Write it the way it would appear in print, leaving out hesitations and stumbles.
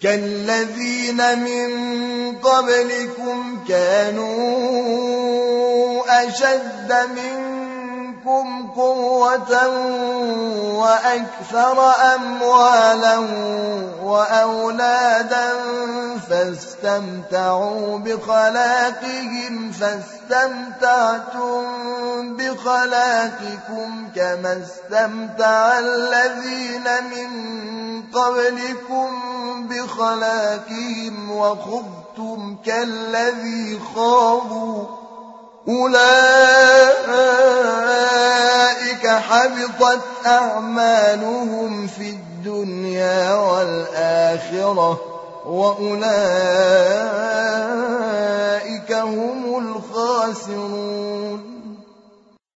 كالذين من قبلكم كانوا أشد منكم قوة وأكثر أموالا وأولادا فاستمتعوا بخلاقهم فاستمتعتم بخلاقكم كما استمتع الذين من قبلكم بخلاقهم وخضتم كالذي خاضوا أولئك حبطت أعمالهم في الدنيا والآخرة وأولئك هم الخاسرون